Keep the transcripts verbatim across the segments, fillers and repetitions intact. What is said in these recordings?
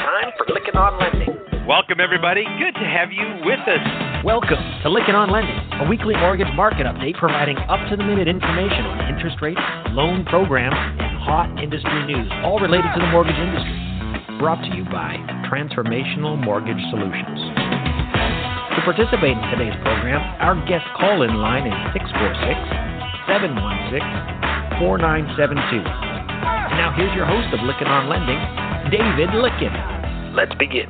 time for Lykken on Lending. Welcome, everybody. Good to have you with us. Welcome to Lykken on Lending, a weekly mortgage market update providing up-to-the-minute information on interest rates, loan programs, and hot industry news, all related to the mortgage industry. Brought to you by Transformational Mortgage Solutions. To participate in today's program, our guest call-in line is six four six, seven one six, four nine seven two. And now here's your host of Lykken on Lending, David Lykken. Let's begin.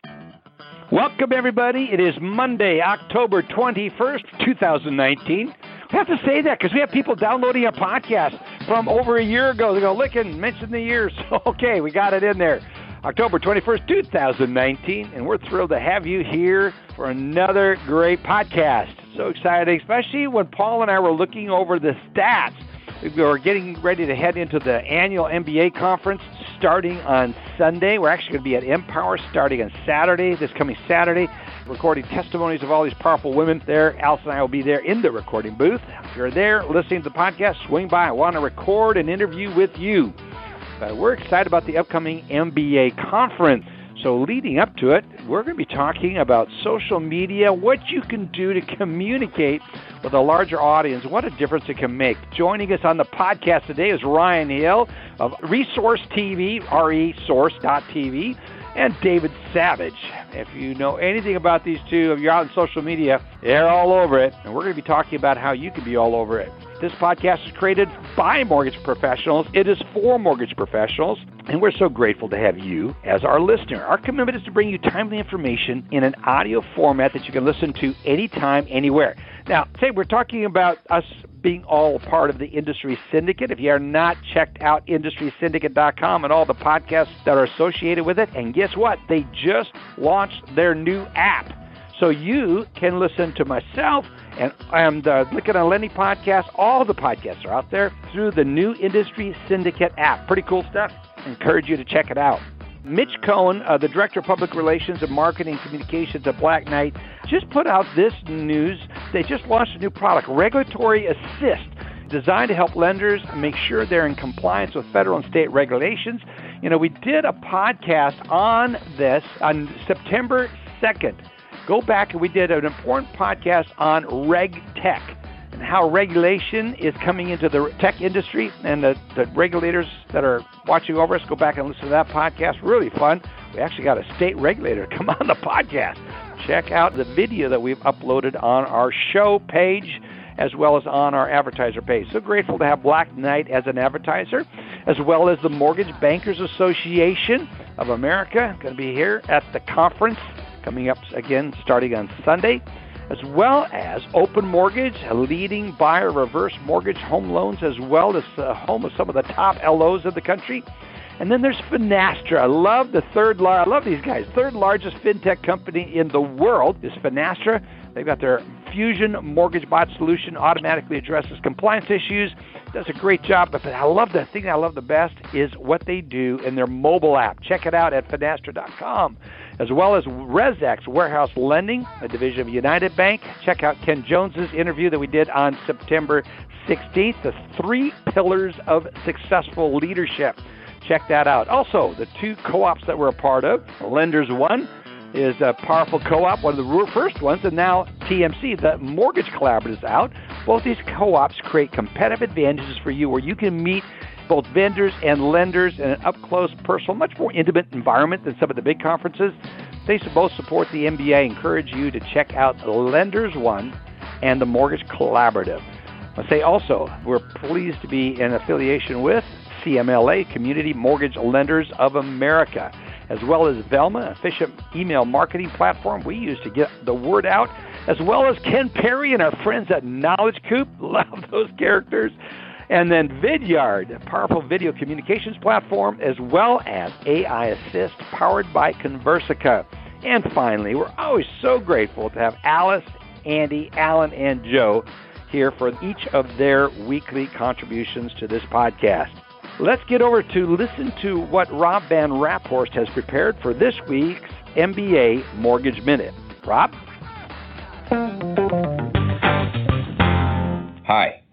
Welcome, everybody. It is Monday, October twenty-first, twenty nineteen. We have to say that because we have people downloading our podcast from over a year ago. They go, Lykken, mention the year. So, okay, we got it in there. October twenty-first, twenty nineteen, and we're thrilled to have you here for another great podcast. So exciting, especially when Paul and I were looking over the stats. We were getting ready to head into the annual M B A conference starting on Sunday. We're actually going to be at Empower starting on Saturday, this coming Saturday, recording testimonies of all these powerful women there. Alice and I will be there in the recording booth. If you're there listening to the podcast, swing by. I want to record an interview with you. But we're excited about the upcoming M B A conference. So leading up to it, we're going to be talking about social media, what you can do to communicate with a larger audience, what a difference it can make. Joining us on the podcast today is Ryan Hill of Resource T V, R E source dot T V, and David Savage. If you know anything about these two, if you're out on social media, they're all over it. And we're going to be talking about how you can be all over it. This podcast is created by mortgage professionals. It is for mortgage professionals, and we're so grateful to have you as our listener. Our commitment is to bring you timely information in an audio format that you can listen to anytime, anywhere. Now, say we're talking about us being all part of the Industry Syndicate. If you are not checked out industry syndicate dot com and all the podcasts that are associated with it, and guess what? They just launched their new app. So you can listen to myself and, and the Lykken on Lending podcast. All the podcasts are out there through the new Industry Syndicate app. Pretty cool stuff. I encourage you to check it out. Mitch Cohen, uh, the Director of Public Relations and Marketing Communications at Black Knight, just put out this news. They just launched a new product, Regulatory Assist, designed to help lenders make sure they're in compliance with federal and state regulations. You know, we did a podcast on this on September second. Go back and we did an important podcast on RegTech and how regulation is coming into the tech industry, and the, the regulators that are watching over us. Go back and listen to that podcast. Really fun. We actually got a state regulator to come on the podcast. Check out the video that we've uploaded on our show page as well as on our advertiser page. So grateful to have Black Knight as an advertiser, as well as the Mortgage Bankers Association of America, going to be here at the conference coming up again starting on Sunday, as well as Open Mortgage, a leading buyer of reverse mortgage home loans, as well as the home of some of the top L Os in the country. And then there's Finastra. I love the third, lar- I love these guys. Third largest fintech company in the world is Finastra. They've got their Fusion Mortgage Bot solution, automatically addresses compliance issues, does a great job. But I love the thing I love the best is what they do in their mobile app. Check it out at finastra dot com. As well as ResX Warehouse Lending, a division of United Bank. Check out Ken Jones's interview that we did on September sixteenth, the three pillars of successful leadership. Check that out. Also, the two co-ops that we're a part of, Lenders One is a powerful co-op, one of the first ones, and now T M C, the Mortgage Collaborative, is out. Both these co-ops create competitive advantages for you where you can meet both vendors and lenders in an up-close, personal, much more intimate environment than some of the big conferences. They both support the M B A. I encourage you to check out the Lenders One and the Mortgage Collaborative. I'll say also, we're pleased to be in affiliation with C M L A, Community Mortgage Lenders of America, as well as Velma, an efficient email marketing platform we use to get the word out, as well as Ken Perry and our friends at Knowledge Coop. Love those characters. And then Vidyard, a powerful video communications platform, as well as A I Assist, powered by Conversica. And finally, we're always so grateful to have Alice, Andy, Alan, and Joe here for each of their weekly contributions to this podcast. Let's get over to listen to what Rob Van Raphorst has prepared for this week's M B A Mortgage Minute. Rob? Hi, I'm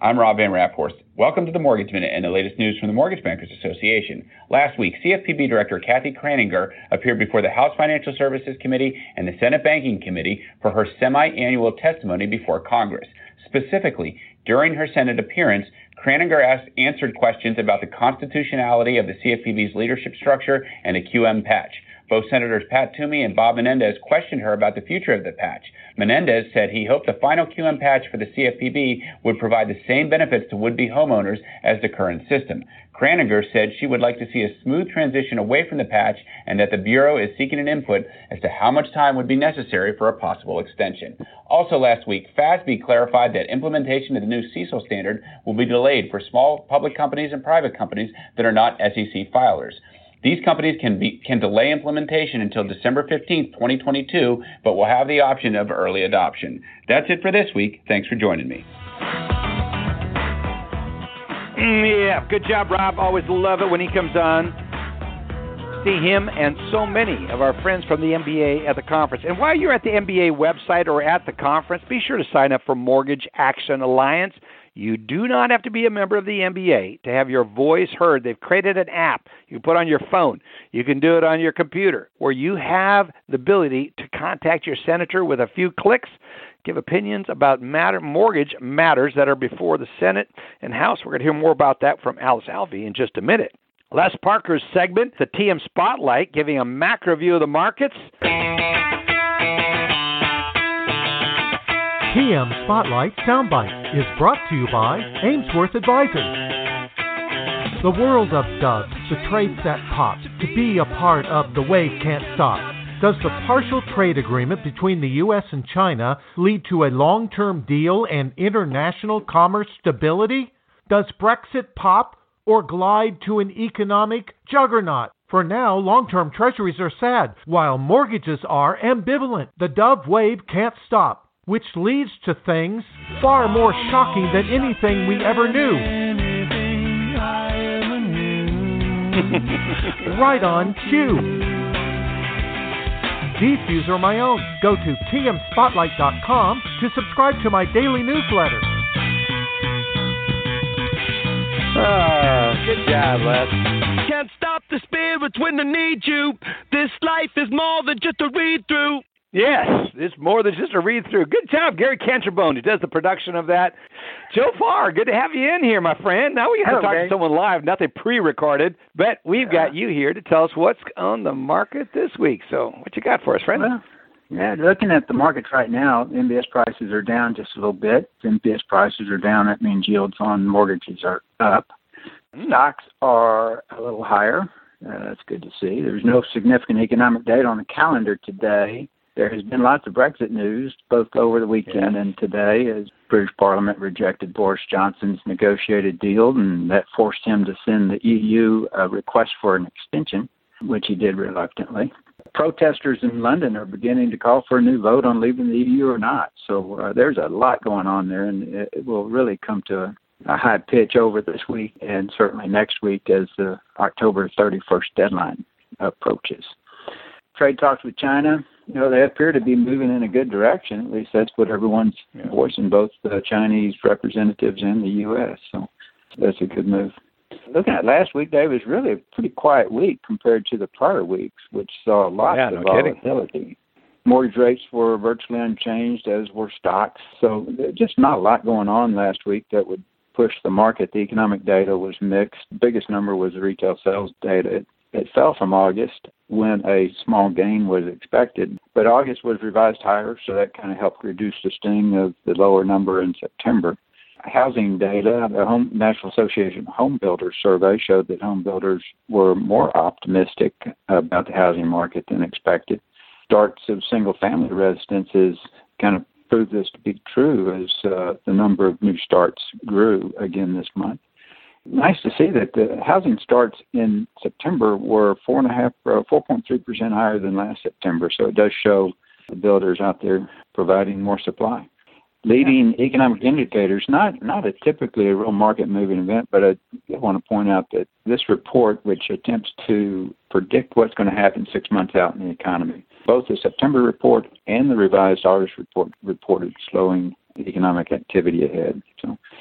I'm Rob Van Raphorst. Welcome to the Mortgage Minute and the latest news from the Mortgage Bankers Association. Last week, C F P B Director Kathy Kraninger appeared before the House Financial Services Committee and the Senate Banking Committee for her semi-annual testimony before Congress. Specifically, during her Senate appearance, Kraninger asked, answered questions about the constitutionality of the C F P B's leadership structure and a Q M patch. Both Senators Pat Toomey and Bob Menendez questioned her about the future of the patch. Menendez said he hoped the final Q M patch for the C F P B would provide the same benefits to would-be homeowners as the current system. Kraninger said she would like to see a smooth transition away from the patch and that the Bureau is seeking an input as to how much time would be necessary for a possible extension. Also last week, F A S B clarified that implementation of the new C E C L standard will be delayed for small public companies and private companies that are not S E C filers. These companies can be can delay implementation until December fifteenth, twenty twenty-two, but will have the option of early adoption. That's it for this week. Thanks for joining me. Mm, yeah, good job, Rob. Always love it when he comes on. See him and so many of our friends from the M B A at the conference. And while you're at the M B A website or at the conference, be sure to sign up for Mortgage Action Alliance. You do not have to be a member of the M B A to have your voice heard. They've created an app you can put on your phone. You can do it on your computer, where you have the ability to contact your senator with a few clicks, give opinions about matter, mortgage matters that are before the Senate and House. We're going to hear more about that from Alice Alvey in just a minute. Les Parker's segment, the T M Spotlight, giving a macro view of the markets. T M Spotlight Soundbite is brought to you by Amesworth Advisors. The world of doves, the trades that pop, to be a part of the wave can't stop. Does the partial trade agreement between the U S and China lead to a long-term deal and international commerce stability? Does Brexit pop or glide to an economic juggernaut? For now, long-term treasuries are sad, while mortgages are ambivalent. The dove wave can't stop, which leads to things far more shocking than anything we ever knew. Right on cue. These views are my own. Go to T M spotlight dot com to subscribe to my daily newsletter. Oh, good job, Les. Can't stop the spirits when they need you. This life is more than just a read-through. Yes, it's more than just a read-through. Good job, Gary Canterbone, who does the production of that. Joe Farr, good to have you in here, my friend. Now we get to talk Dave. to someone live, nothing pre-recorded, but we've Yeah. got you here to tell us what's on the market this week. So what you got for us, friend? Well, yeah, looking at the markets right now, M B S prices are down just a little bit. If M B S prices are down, that means yields on mortgages are up. Mm. Stocks are a little higher. Uh, that's good to see. There's no significant economic data on the calendar today. There has been lots of Brexit news, both over the weekend Yeah. and today, as British Parliament rejected Boris Johnson's negotiated deal, and that forced him to send the E U a request for an extension, which he did reluctantly. Protesters in London are beginning to call for a new vote on leaving the E U or not. So uh, there's a lot going on there, and it, it will really come to a, a high pitch over this week and certainly next week as the October thirty-first deadline approaches. Trade talks with China, you know, they appear to be moving in a good direction. At least that's what everyone's Yeah. voicing, both the Chinese representatives and the U S. So that's a good move. Looking at last week, Dave, was really a pretty quiet week compared to the prior weeks, which saw lots Yeah, of no kidding. volatility. Mortgage rates were virtually unchanged, as were stocks. So there's just not a lot going on last week that would push the market. The economic data was mixed. The biggest number was the retail sales data. It fell from August when a small gain was expected, but August was revised higher, so that kind of helped reduce the sting of the lower number in September. Housing data, the Home, National Association of Home Builders survey showed that home builders were more optimistic about the housing market than expected. Starts of single-family residences kind of proved this to be true as uh, the number of new starts grew again this month. Nice to see that the housing starts in September were four and a half, uh, four point three percent higher than last September. So it does show the builders out there providing more supply. Leading economic indicators, not not a typically a real market moving event, but I want to point out that this report, which attempts to predict what's going to happen six months out in the economy, both the September report and the revised August report reported slowing economic activity ahead. So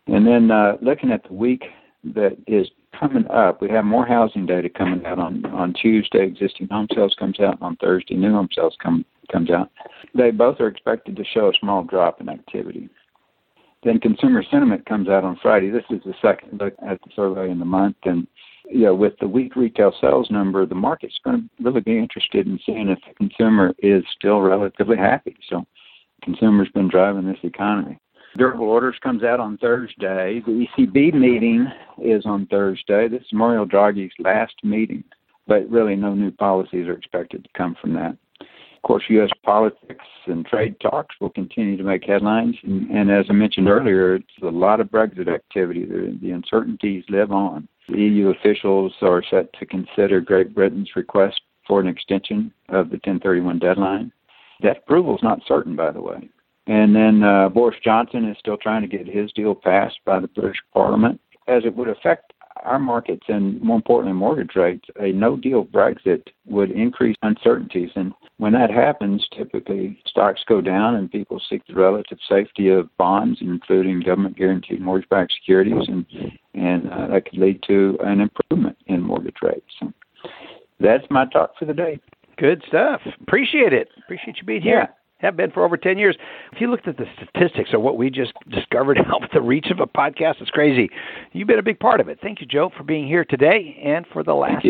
And then uh, looking at the week that is coming up, we have more housing data coming out on, on Tuesday. Existing home sales comes out on Thursday. New home sales come comes out. They both are expected to show a small drop in activity. Then consumer sentiment comes out on Friday. This is the second look at the survey in the month. And you know, with the weak retail sales number, the market's going to really be interested in seeing if the consumer is still relatively happy. So consumers been driving this economy. Durable orders comes out on Thursday. The E C B meeting is on Thursday. This is Mario Draghi's last meeting, but really no new policies are expected to come from that. Of course, U S politics and trade talks will continue to make headlines. And, and as I mentioned earlier, it's a lot of Brexit activity. The, the uncertainties live on. The E U officials are set to consider Great Britain's request for an extension of the ten thirty-one deadline. That approval is not certain, by the way. And then uh, Boris Johnson is still trying to get his deal passed by the British Parliament. As it would affect our markets and, more importantly, mortgage rates, a no-deal Brexit would increase uncertainties. And when that happens, typically stocks go down and people seek the relative safety of bonds, including government-guaranteed mortgage-backed securities, and, and uh, that could lead to an improvement in mortgage rates. So that's my talk for the day. Good stuff. Appreciate it. Appreciate you being here. Yeah. Have been for over ten years. If you looked at the statistics of what we just discovered now with the reach of a podcast, it's crazy. You've been a big part of it. Thank you, Joe, for being here today and for the last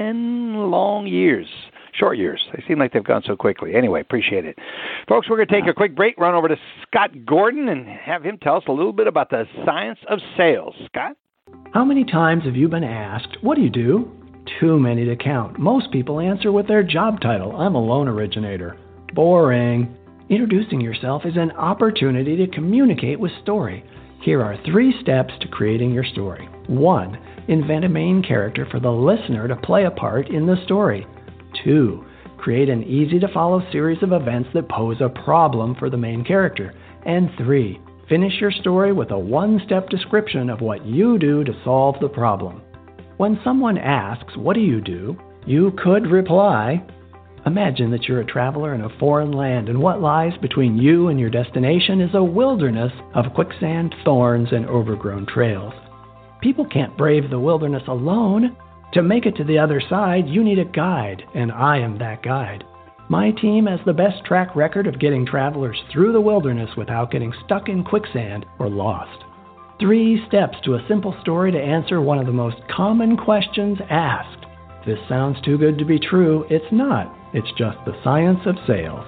ten long years. Short years. They seem like they've gone so quickly. Anyway, appreciate it. Folks, we're going to take a quick break, run over to Scott Gordon, and have him tell us a little bit about the science of sales. Scott? How many times have you been asked, what do you do? Too many to count. Most people answer with their job title. I'm a loan originator. Boring. Introducing yourself is an opportunity to communicate with story. Here are three steps to creating your story. One, invent a main character for the listener to play a part in the story. Two, create an easy-to-follow series of events that pose a problem for the main character. And three, finish your story with a one-step description of what you do to solve the problem. When someone asks, what do you do? You could reply, imagine that you're a traveler in a foreign land, and what lies between you and your destination is a wilderness of quicksand, thorns, and overgrown trails. People can't brave the wilderness alone. To make it to the other side, you need a guide, and I am that guide. My team has the best track record of getting travelers through the wilderness without getting stuck in quicksand or lost. Three steps to a simple story to answer one of the most common questions asked. This sounds too good to be true. It's not. It's just the science of sales.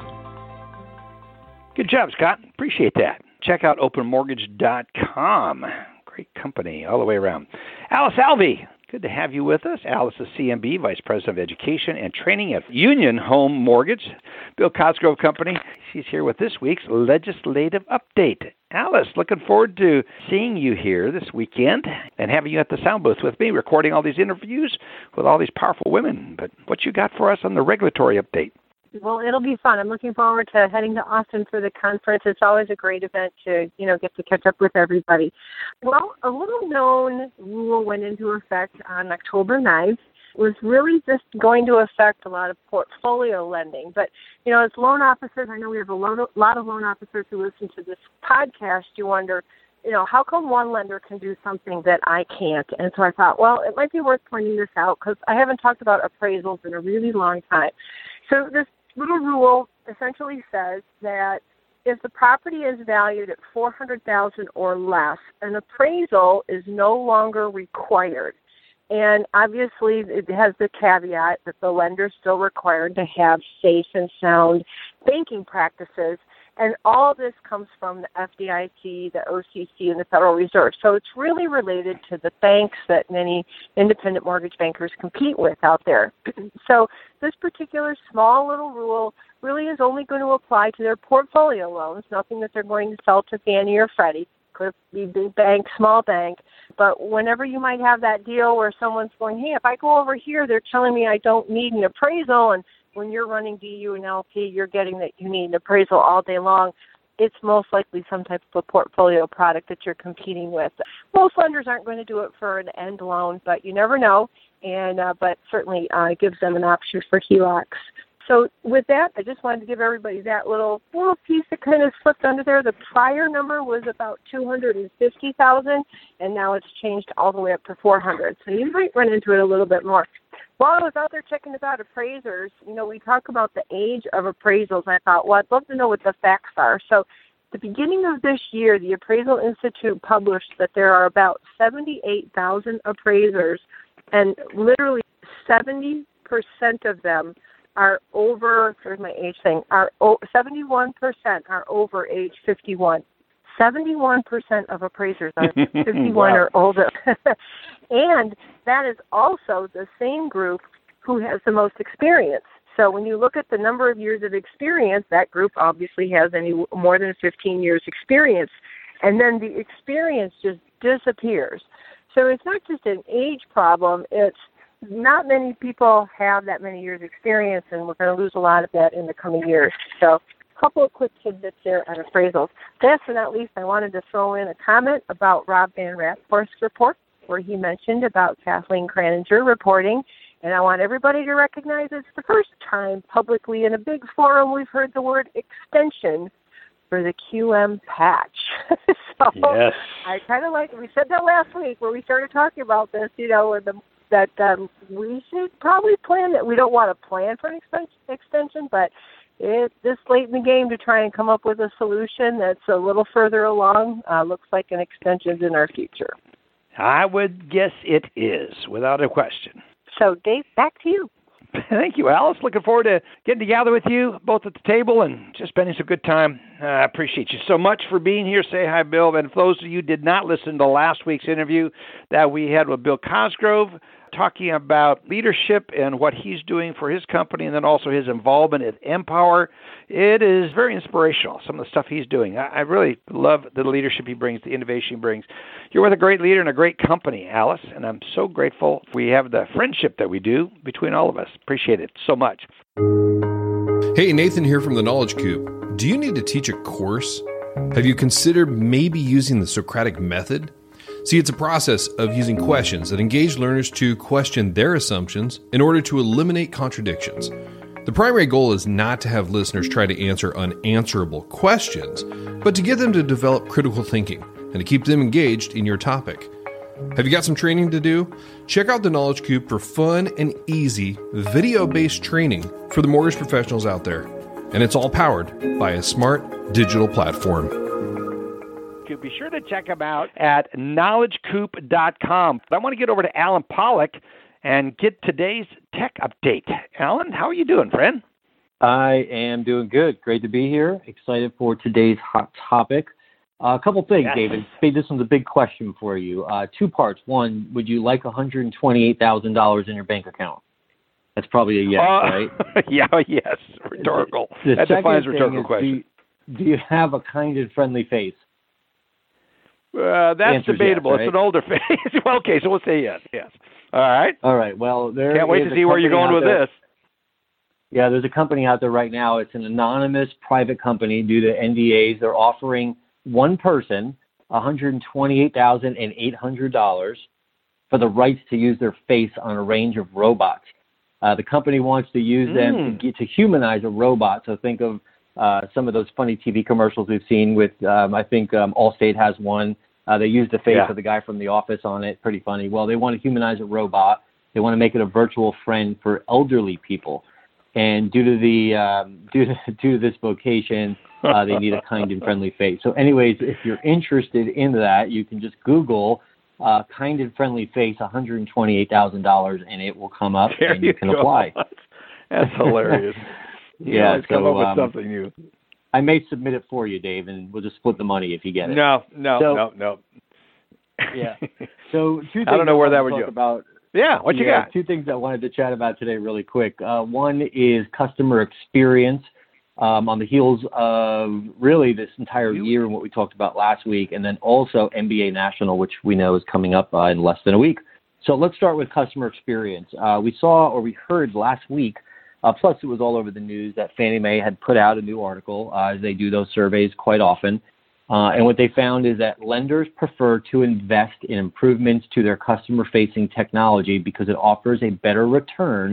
Good job, Scott. Appreciate that. Check out open mortgage dot com. Great company all the way around. Alice Alvey, good to have you with us. Alice is C M B, Vice President of Education and Training at Union Home Mortgage, Bill Cosgrove Company. She's here with this week's legislative update. Alice, looking forward to seeing you here this weekend and having you at the sound booth with me, recording all these interviews with all these powerful women. But what you got for us on the regulatory update? Well, it'll be fun. I'm looking forward to heading to Austin for the conference. It's always a great event to, you know, get to catch up with everybody. Well, a little known rule went into effect on October ninth. It was really just going to affect a lot of portfolio lending. But, you know, as loan officers, I know we have a lot of loan officers who listen to this podcast. You wonder, you know, how come one lender can do something that I can't? And so I thought, well, it might be worth pointing this out because I haven't talked about appraisals in a really long time. So this little rule essentially says that if the property is valued at four hundred thousand dollars or less, an appraisal is no longer required. And obviously it has the caveat that the lender is still required to have safe and sound banking practices. And all of this comes from the F D I C, the O C C, and the Federal Reserve. So it's really related to the banks that many independent mortgage bankers compete with out there. So this particular small little rule really is only going to apply to their portfolio loans, nothing that they're going to sell to Fannie or Freddie. Could be big bank, small bank. But whenever you might have that deal where someone's going, hey, if I go over here, they're telling me I don't need an appraisal, and when you're running D U and L P, you're getting that you need an appraisal all day long. It's most likely some type of a portfolio product that you're competing with. Most lenders aren't going to do it for an end loan, but you never know. And uh, but certainly uh, it gives them an option for H E L O Cs. So with that, I just wanted to give everybody that little little piece that kind of slipped under there. The prior number was about two hundred fifty thousand, and now it's changed all the way up to four hundred. So you might run into it a little bit more. While I was out there checking about appraisers, you know, we talk about the age of appraisals. I thought, well, I'd love to know what the facts are. So at the beginning of this year, the Appraisal Institute published that there are about seventy-eight thousand appraisers, and literally seventy percent of them are over, here's my age thing, are seventy-one percent are over age fifty-one. seventy-one percent of appraisers are fifty-one wow. or older. And that is also the same group who has the most experience. So when you look at the number of years of experience, that group obviously has any more than fifteen years experience. And then the experience just disappears. So it's not just an age problem, it's not many people have that many years experience, and we're going to lose a lot of that in the coming years. So a couple of quick tidbits there on appraisals. Last but not least, I wanted to throw in a comment about Rob Van Ratforth's report, where he mentioned about Kathleen Kraninger reporting. And I want everybody to recognize it's the first time publicly in a big forum we've heard the word extension for the Q M patch. So yes. I kind of like, we said that last week where we started talking about this, you know, and the that um, we should probably plan that. We don't want to plan for an extension, but it, this late in the game to try and come up with a solution that's a little further along, uh, looks like an extension's in our future. I would guess it is, without a question. So, Dave, back to you. Thank you, Alice. Looking forward to getting together with you, both at the table and just spending some good time. I uh, appreciate you so much for being here. Say hi, Bill. And for those of you who did not listen to last week's interview that we had with Bill Cosgrove, talking about leadership and what he's doing for his company, and then also his involvement at Empower. It is very inspirational, some of the stuff he's doing. I, I really love the leadership he brings, the innovation he brings. You're with a great leader and a great company, Alice, and I'm so grateful we have the friendship that we do between all of us. Appreciate it so much. Hey, Nathan here from the Knowledge Coop. Do you need to teach a course? Have you considered maybe using the Socratic method? See, it's a process of using questions that engage learners to question their assumptions in order to eliminate contradictions. The primary goal is not to have listeners try to answer unanswerable questions, but to get them to develop critical thinking and to keep them engaged in your topic. Have you got some training to do? Check out the Knowledge Coop for fun and easy video-based training for the mortgage professionals out there. And it's all powered by a smart digital platform. Be sure to check them out at knowledge coop dot com. I want to get over to Alan Pollock and get today's tech update. Alan, how are you doing, friend? I am doing good. Great to be here. Excited for today's hot topic. Uh, a couple things, yes. David. Hey, this one's a big question for you. Uh, two parts. One, would you like one hundred twenty-eight thousand dollars in your bank account? That's probably a yes, uh, right? Yeah, yes. Rhetorical. The, the that defines rhetorical is, question. Do you, do you have a kind and friendly face? Uh, that's debatable. Yes, right? It's an older face. Well, okay, so we'll say yes. Yes. All right. All right. Well, there can't wait to see where you're going with there. this. Yeah, there's a company out there right now. It's an anonymous private company due to N D As. They're offering one person one hundred twenty-eight thousand eight hundred dollars for the rights to use their face on a range of robots. Uh, the company wants to use mm. them to, get, to humanize a robot. So think of uh, some of those funny T V commercials we've seen with, um, I think um, Allstate has one. Uh, they use the face yeah. of the guy from The Office on it. Pretty funny. Well, they want to humanize a robot. They want to make it a virtual friend for elderly people. And due to the um, due to due to this vocation, uh, they need a kind and friendly face. So, anyways, if you're interested in that, you can just Google uh, "kind and friendly face," one hundred twenty-eight thousand dollars, and it will come up, there and you, you can go. apply. That's hilarious. Yeah, let's so, come up with um, something new. I may submit it for you, Dave, and we'll just split the money if you get it. No, no, so, no, no. Yeah. So two things I don't know where I that would talk go. About, yeah, what you yeah, got? Two things I wanted to chat about today really quick. Uh, one is customer experience um, on the heels of really this entire year and what we talked about last week, and then also N B A National, which we know is coming up uh, in less than a week. So let's start with customer experience. Uh, we saw or we heard last week, uh, plus it was all over the news, that Fannie Mae had put out a new article, uh, as they do those surveys quite often. Uh, and what they found is that lenders prefer to invest in improvements to their customer-facing technology because it offers a better return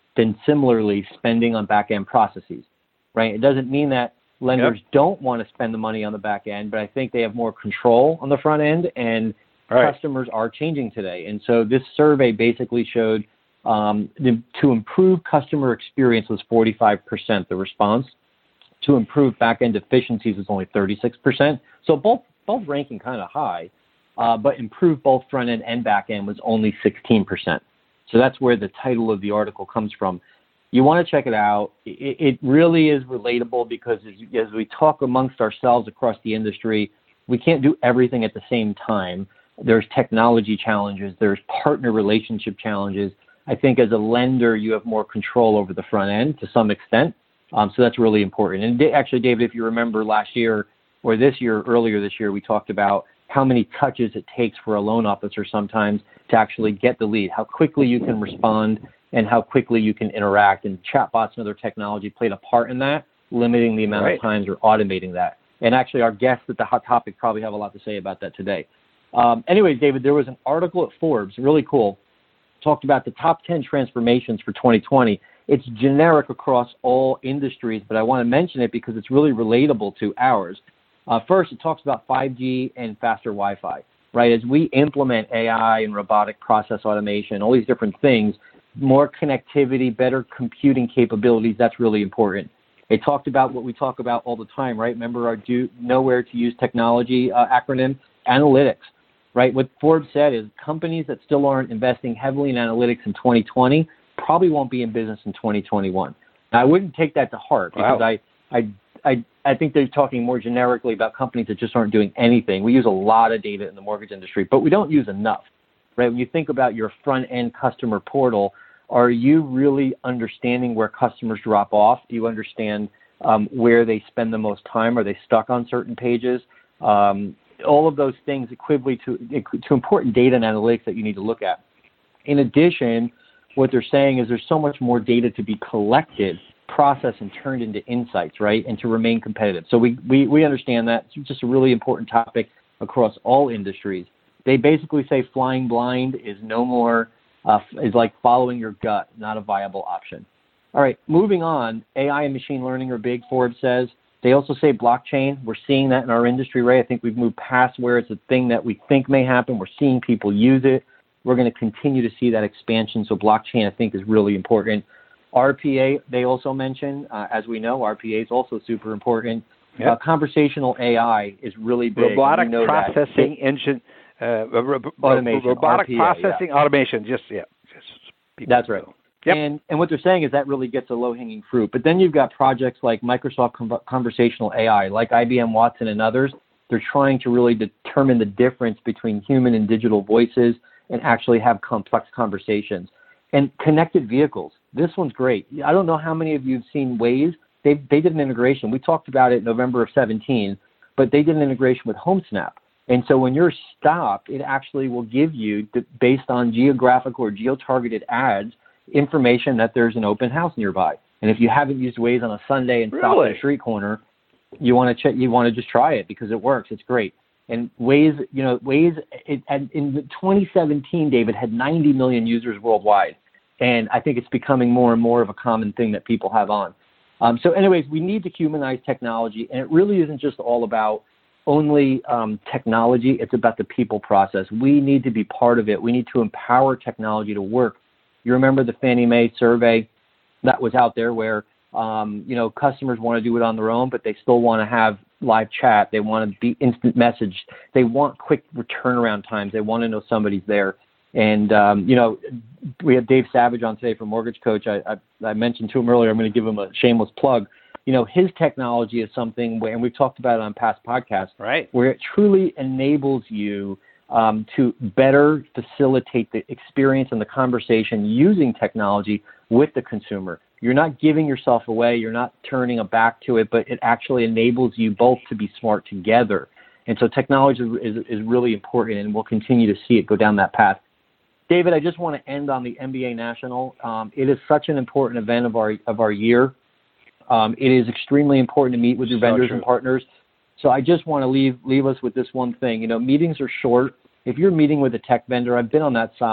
than similarly spending on back-end processes, right? It doesn't mean that lenders yep. don't want to spend the money on the back end, but I think they have more control on the front end, and right. customers are changing today. And so this survey basically showed um, the, to improve customer experience was forty-five percent the response. To improve back-end efficiencies was only thirty-six percent. So both both ranking kind of high, uh, but improve both front-end and back-end was only sixteen percent. So that's where the title of the article comes from. You want to check it out. It, it really is relatable because as, as we talk amongst ourselves across the industry, we can't do everything at the same time. There's technology challenges. There's partner relationship challenges. I think as a lender, you have more control over the front end to some extent. Um, so that's really important. And actually, David, if you remember last year or this year, earlier this year, we talked about how many touches it takes for a loan officer sometimes to actually get the lead, how quickly you can respond and how quickly you can interact. And chatbots and other technology played a part in that, limiting the amount right. of times or automating that. And actually, our guests at the Hot Topic probably have a lot to say about that today. Um, anyways, David, there was an article at Forbes, really cool, talked about the top ten transformations for twenty twenty. It's generic across all industries, but I want to mention it because it's really relatable to ours. Uh, first, it talks about five G and faster Wi-Fi, right? As we implement A I and robotic process automation, all these different things, more connectivity, better computing capabilities, that's really important. It talked about what we talk about all the time, right? Remember our do, know where to use technology uh, acronym, analytics, right? What Forbes said is companies that still aren't investing heavily in analytics in twenty twenty probably won't be in business in twenty twenty-one. Now, I wouldn't take that to heart because wow. I, I, I, I think they're talking more generically about companies that just aren't doing anything. We use a lot of data in the mortgage industry, but we don't use enough, right? When you think about your front-end customer portal, are you really understanding where customers drop off? Do you understand um, where they spend the most time? Are they stuck on certain pages? Um, all of those things equivalent to, to important data and analytics that you need to look at. In addition, what they're saying is there's so much more data to be collected, processed, and turned into insights, right, and to remain competitive. So we, we, we understand that. It's just a really important topic across all industries. They basically say flying blind is no more, uh, is like following your gut, not a viable option. All right, moving on, A I and machine learning are big, Forbes says. They also say blockchain. We're seeing that in our industry, right? I think we've moved past where it's a thing that we think may happen. We're seeing people use it. We're going to continue to see that expansion. So blockchain, I think, is really important. R P A, they also mention, uh, as we know, R P A is also super important. Yep. Uh, conversational A I is really big. Robotic processing that. engine, uh, ro- automation, robotic R P A, processing yeah. automation. Just yeah, just that's right. Yep. And and what they're saying is that really gets a low-hanging fruit. But then you've got projects like Microsoft Con- Conversational A I, like I B M Watson and others. They're trying to really determine the difference between human and digital voices and actually have complex conversations. And connected vehicles. This one's great. I don't know how many of you have seen Waze. They they did an integration. We talked about it in November of seventeen, but they did an integration with HomeSnap. And so when you're stopped, it actually will give you, based on geographical or geo-targeted ads, information that there's an open house nearby. And if you haven't used Waze on a Sunday and really? stopped at a street corner, you want to check. You want to just try it because it works. It's great. And Waze, you know, Waze it, in twenty seventeen, David, had ninety million users worldwide. And I think it's becoming more and more of a common thing that people have on. Um, so anyways, we need to humanize technology. And it really isn't just all about only um, technology. It's about the people process. We need to be part of it. We need to empower technology to work. You remember the Fannie Mae survey that was out there where, um, you know, customers want to do it on their own, but they still want to have live chat. They want to be instant message. They want quick turnaround times. They want to know somebody's there. And, um, you know, we have Dave Savage on today from Mortgage Coach. I, I, I mentioned to him earlier, I'm going to give him a shameless plug. You know, his technology is something where, and we've talked about it on past podcasts, right, where it truly enables you um, to better facilitate the experience and the conversation using technology with the consumer. You're not giving yourself away. You're not turning a back to it, but it actually enables you both to be smart together. And so technology is, is really important, and we'll continue to see it go down that path. David, I just want to end on the M B A National. Um, it is such an important event of our of our year. Um, it is extremely important to meet with your so vendors true. and partners. So I just want to leave leave us with this one thing. You know, meetings are short. If you're meeting with a tech vendor, I've been on that side.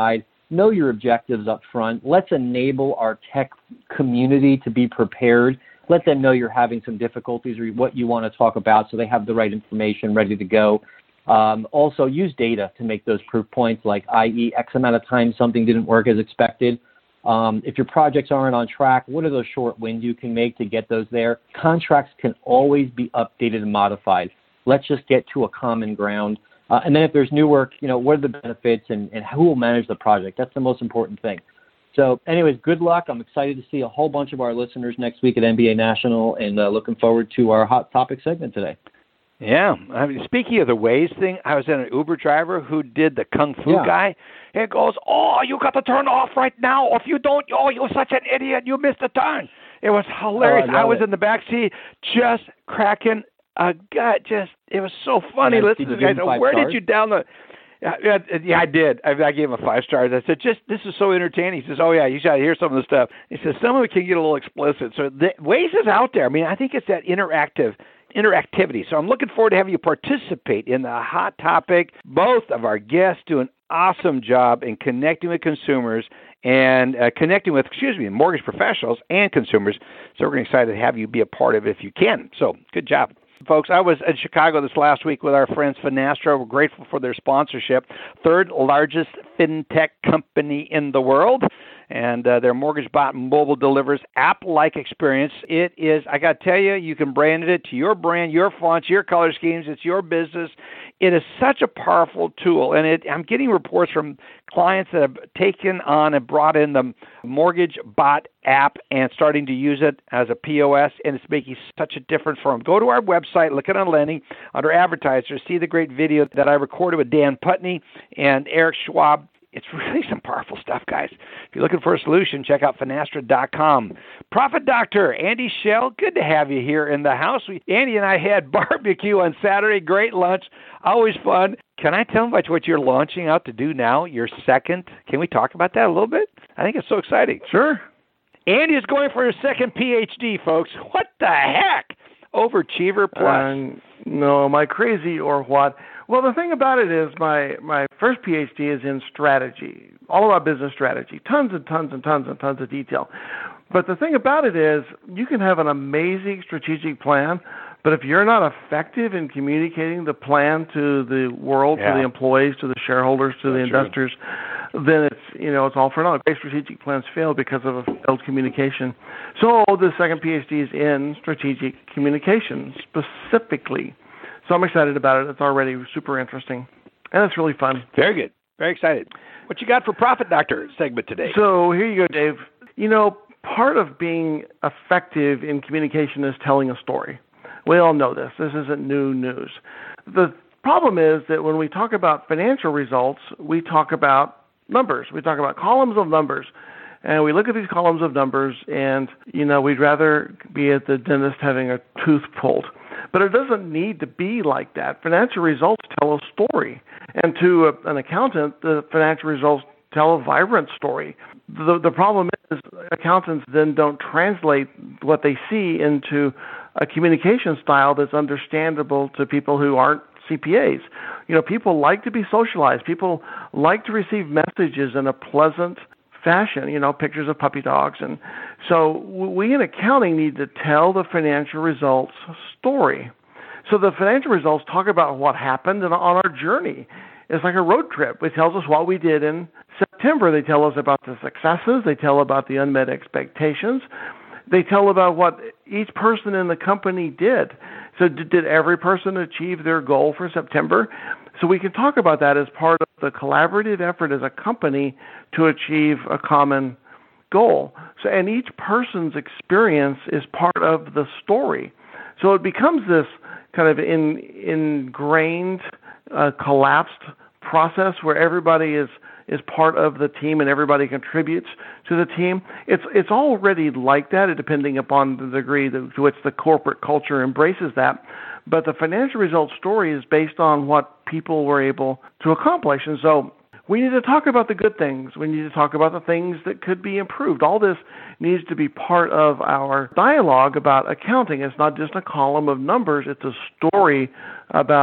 know your objectives up front. Let's enable our tech community to be prepared. Let them know you're having some difficulties or what you want to talk about so they have the right information ready to go. Um, also, use data to make those proof points, like that is X amount of time something didn't work as expected. Um, if your projects aren't on track, what are those short wins you can make to get those there? Contracts can always be updated and modified. Let's just get to a common ground. Uh, and then if there's new work, you know, what are the benefits and, and who will manage the project? That's the most important thing. So anyways, good luck. I'm excited to see a whole bunch of our listeners next week at M B A National, and uh, looking forward to our hot topic segment today. Yeah. I mean, speaking of the Waze thing, I was in an Uber driver who did the Kung Fu Yeah. guy. It goes, oh, you got to turn off right now. If you don't, oh, you're such an idiot. You missed the turn. It was hilarious. Oh, I I, love was it. in the back seat just cracking a gut. Just, it was so funny. Yeah, Listen did to you this guy. give him five Where stars? did you download? Yeah, yeah, yeah, I did. I, I gave him five stars. I said, just, this is so entertaining. He says, oh, yeah, you got to hear some of the stuff. He says, some of it can get a little explicit. So the Waze is out there. I mean, I think it's that interactive interactivity. So I'm looking forward to having you participate in the hot topic. Both of our guests do an awesome job in connecting with consumers and uh, connecting with, excuse me, mortgage professionals and consumers. So we're excited to have you be a part of it if you can. So good job. Folks, I was in Chicago this last week with our friends Finastra. We're grateful for their sponsorship. Third largest fintech company in the world. And uh, their Mortgage Bot mobile delivers app-like experience. It is, I got to tell you, you can brand it to your brand, your fonts, your color schemes. It's your business. It is such a powerful tool. And it, I'm getting reports from clients that have taken on and brought in the Mortgage Bot app and starting to use it as a P O S, and it's making such a difference for them. Go to our website, look at on lending, under advertisers, see the great video that I recorded with Dan Putney and Eric Schwab. It's really some powerful stuff, guys. If you're looking for a solution, check out Finastra dot com. Profit Doctor Andy Schell, good to have you here in the house. We, Andy and I had barbecue on Saturday, great lunch, always fun. Can I tell them about what you're launching out to do now, your second? Can we talk about that a little bit? I think it's so exciting. Sure. Andy is going for his second P H D, folks. What the heck? Overachiever Plus. Uh, no, am I crazy or what? Well, the thing about it is my, my first P H D is in strategy, all about business strategy, tons and tons and tons and tons of detail. But the thing about it is you can have an amazing strategic plan, but if you're not effective in communicating the plan to the world, Yeah. to the employees, to the shareholders, to the That's true. investors, then it's, you know, it's all for naught. Great strategic plans fail because of a failed communication. So the second P H D is in strategic communication specifically. So I'm excited about it. It's already super interesting, and it's really fun. Very good. Very excited. What you got for Profit Doctor segment today? So here you go, Dave. You know, part of being effective in communication is telling a story. We all know this. This isn't new news. The problem is that when we talk about financial results, we talk about numbers. We talk about columns of numbers. And we look at these columns of numbers, and, you know, we'd rather be at the dentist having a tooth pulled. But it doesn't need to be like that. Financial results tell a story. And to a, an accountant, the financial results tell a vibrant story. The, the problem is accountants then don't translate what they see into a communication style that's understandable to people who aren't C P As. You know, people like to be socialized. People like to receive messages in a pleasant fashion, you know, pictures of puppy dogs. And so we in accounting need to tell the financial results story. So the financial results talk about what happened on our journey. It's like a road trip. It tells us what we did in September. They tell us about the successes. They tell about the unmet expectations. They tell about what each person in the company did. So did, did every person achieve their goal for September? So we can talk about that as part of the collaborative effort as a company to achieve a common goal. So, and each person's experience is part of the story. So it becomes this kind of in, ingrained, uh, collapsed process where everybody is is part of the team and everybody contributes to the team. It's it's already like that, depending upon the degree to which the corporate culture embraces that. But the financial results story is based on what people were able to accomplish. And so we need to talk about the good things. We need to talk about the things that could be improved. All this needs to be part of our dialogue about accounting. It's not just a column of numbers. It's a story about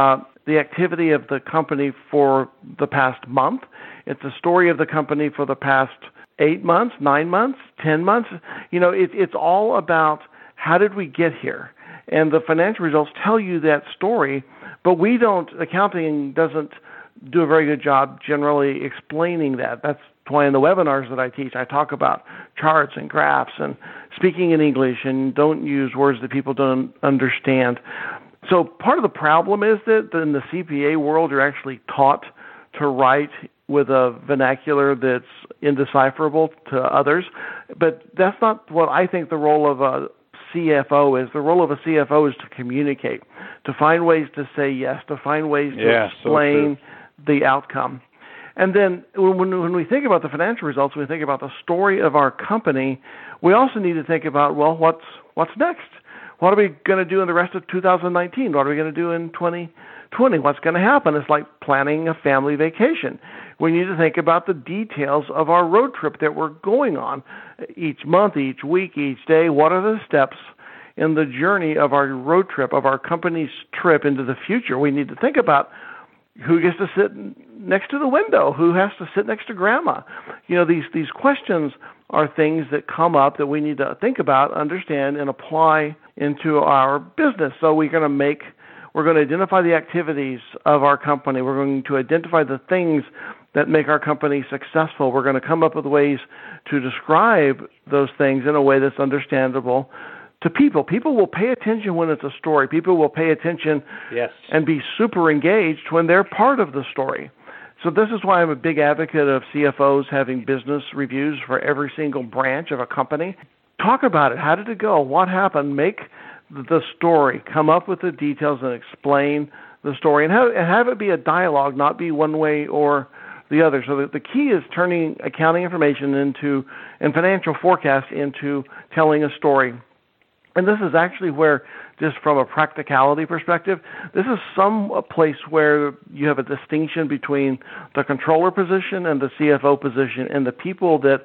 the activity of the company for the past month. It's a story of the company for the past eight months, nine months, ten months. You know, it, it's all about how did we get here? And the financial results tell you that story, but we don't, accounting doesn't do a very good job generally explaining that. That's why in the webinars that I teach, I talk about charts and graphs and speaking in English and don't use words that people don't understand. So part of the problem is that in the C P A world, you're actually taught to write with a vernacular that's indecipherable to others. But that's not what I think the role of a C F O is. The role of a C F O is to communicate, to find ways to say yes, to find ways to yeah, explain so the outcome. And then when, when we think about the financial results, we think about the story of our company, we also need to think about, well, what's what's next? What are we going to do in the rest of two thousand nineteen? What are we going to do in twenty twenty? What's going to happen? It's like planning a family vacation. We need to think about the details of our road trip that we're going on each month, each week, each day. What are the steps in the journey of our road trip, of our company's trip into the future? We need to think about who gets to sit next to the window, who has to sit next to grandma. You know, these, these questions are things that come up that we need to think about, understand, and apply into our business. So we're going to make, we're going to identify the activities of our company. We're going to identify the things that make our company successful. We're going to come up with ways to describe those things in a way that's understandable to people. People will pay attention when it's a story. People will pay attention yes. and be super engaged when they're part of the story. So this is why I'm a big advocate of C F Os having business reviews for every single branch of a company. Talk about it. How did it go? What happened? Make the story. Come up with the details and explain the story. And have, and have it be a dialogue, not be one way or the other. So the, the key is turning accounting information into and financial forecast into telling a story. And this is actually where, just from a practicality perspective, this is some a place where you have a distinction between the controller position and the C F O position and the people that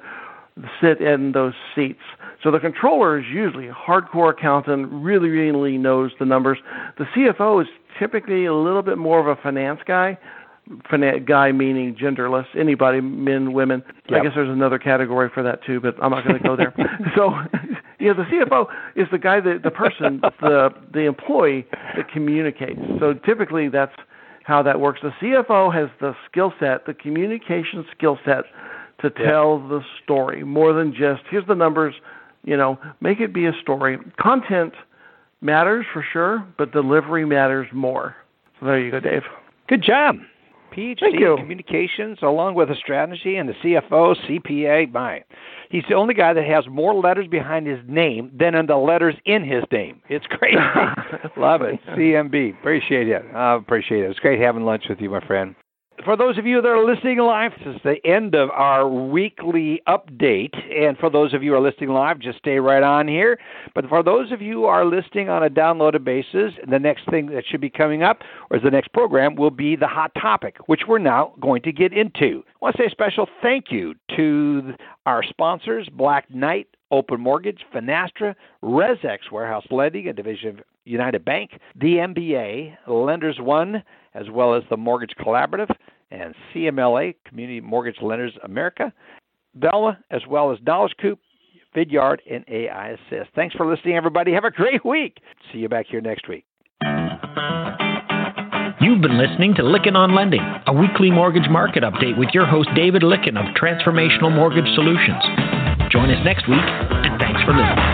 sit in those seats. So the controller is usually a hardcore accountant, really, really knows the numbers. The C F O is typically a little bit more of a finance guy, finance guy meaning genderless, anybody, men, women. Yep. I guess there's another category for that too, but I'm not going to go there. So, you know, the C F O is the guy, that the person, the the employee that communicates. So typically that's how that works. The C F O has the skill set, the communication skill set to tell yep. the story more than just, here's the numbers, you know, make it be a story. Content matters for sure, but delivery matters more. So there you go, Dave. Good job. P H D in communications, along with a strategy, and the C F O, C P A. My, he's the only guy that has more letters behind his name than in the letters in his name. It's crazy. Love it. C M B. Appreciate it. I appreciate it. It's great having lunch with you, my friend. For those of you that are listening live, this is the end of our weekly update. And for those of you who are listening live, just stay right on here. But for those of you who are listening on a downloaded basis, the next thing that should be coming up, or the next program, will be the hot topic, which we're now going to get into. I want to say a special thank you to our sponsors, Black Knight, Open Mortgage, Finastra, ResX Warehouse Lending, a division of United Bank, the M B A, Lenders One, as well as the Mortgage Collaborative, and C M L A, Community Mortgage Lenders America, Velma, as well as Knowledge Coop, Vidyard, and A I Assist. Thanks for listening, everybody. Have a great week. See you back here next week. You've been listening to Lykken on Lending, a weekly mortgage market update with your host, David Lykken of Transformational Mortgage Solutions. Join us next week, and thanks for listening.